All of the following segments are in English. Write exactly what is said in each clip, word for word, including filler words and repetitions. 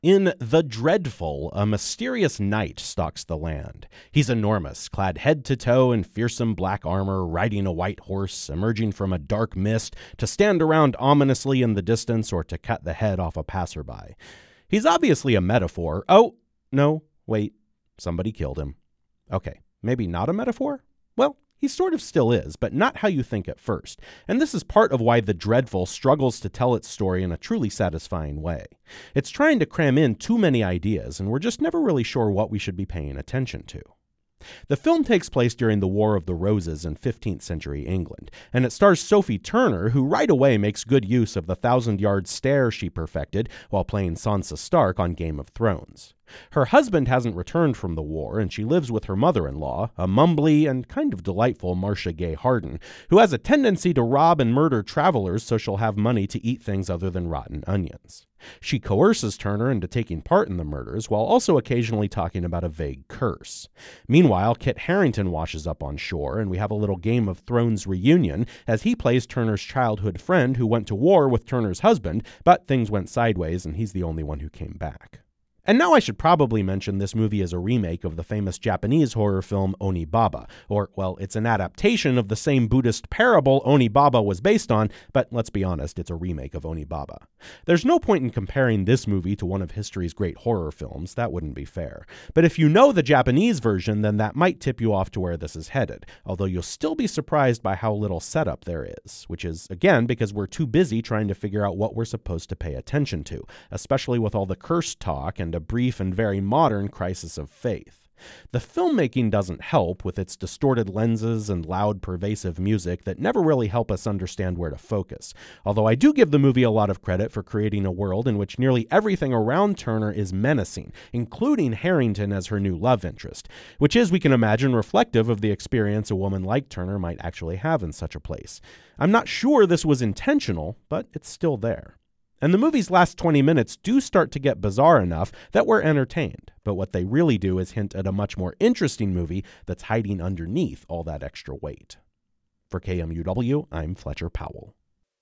In The Dreadful, a mysterious knight stalks the land. He's enormous, clad head to toe in fearsome black armor, riding a white horse, emerging from a dark mist to stand around ominously in the distance or to cut the head off a passerby. He's obviously a metaphor. Oh, no, wait, somebody killed him. Okay, maybe not a metaphor? Well, he sort of still is, but not how you think at first. And this is part of why The Dreadful struggles to tell its story in a truly satisfying way. It's trying to cram in too many ideas, and we're just never really sure what we should be paying attention to. The film takes place during the War of the Roses in fifteenth century England, and it stars Sophie Turner, who right away makes good use of the thousand-yard stare she perfected while playing Sansa Stark on Game of Thrones. Her husband hasn't returned from the war, and she lives with her mother-in-law, a mumbly and kind of delightful Marcia Gay Harden, who has a tendency to rob and murder travelers so she'll have money to eat things other than rotten onions. She coerces Turner into taking part in the murders, while also occasionally talking about a vague curse. Meanwhile, Kit Harington washes up on shore, and we have a little Game of Thrones reunion as he plays Turner's childhood friend who went to war with Turner's husband, but things went sideways and he's the only one who came back. And now I should probably mention this movie is a remake of the famous Japanese horror film Onibaba, or, well, it's an adaptation of the same Buddhist parable Onibaba was based on, but let's be honest, it's a remake of Onibaba. There's no point in comparing this movie to one of history's great horror films, that wouldn't be fair. But if you know the Japanese version, then that might tip you off to where this is headed, although you'll still be surprised by how little setup there is, which is, again, because we're too busy trying to figure out what we're supposed to pay attention to, especially with all the curse talk and a brief and very modern crisis of faith. The filmmaking doesn't help with its distorted lenses and loud, pervasive music that never really help us understand where to focus, although I do give the movie a lot of credit for creating a world in which nearly everything around Turner is menacing, including Harington as her new love interest, which is, we can imagine, reflective of the experience a woman like Turner might actually have in such a place. I'm not sure this was intentional, but it's still there. And the movie's last twenty minutes do start to get bizarre enough that we're entertained, but what they really do is hint at a much more interesting movie that's hiding underneath all that extra weight. For K M U W, I'm Fletcher Powell.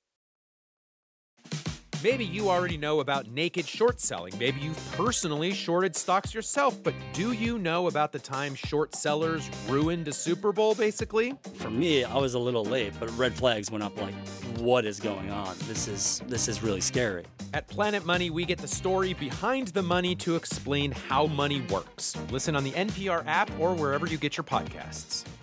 Maybe you already know about naked short selling. Maybe you've personally shorted stocks yourself, but do you know about the time short sellers ruined a Super Bowl, basically? For me, I was a little late, but red flags went up like, what is going on? This is this is really scary. At Planet Money, we get the story behind the money to explain how money works. Listen on the N P R app or wherever you get your podcasts.